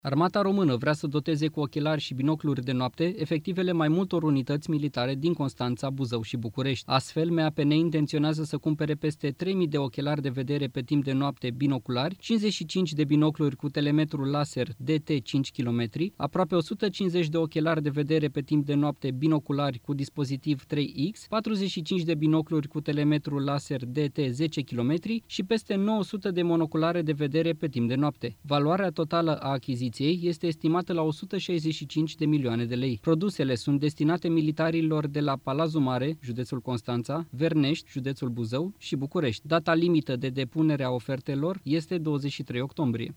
Armata română vrea să doteze cu ochelari și binocluri de noapte efectivele mai multor unități militare din Constanța, Buzău și București. Astfel, MAPN intenționează să cumpere peste 3.000 de ochelari de vedere pe timp de noapte binoculari, 55 de binocluri cu telemetru laser DT 5 km, aproape 150 de ochelari de vedere pe timp de noapte binoculari cu dispozitiv 3X, 45 de binocluri cu telemetru laser DT 10 km și peste 900 de monoculare de vedere pe timp de noapte. Valoarea totală a achiziției este estimată la 165 de milioane de lei. Produsele sunt destinate militarilor de la Palazul Mare, județul Constanța, Vernești, județul Buzău și București. Data limită de depunere a ofertelor este 23 octombrie.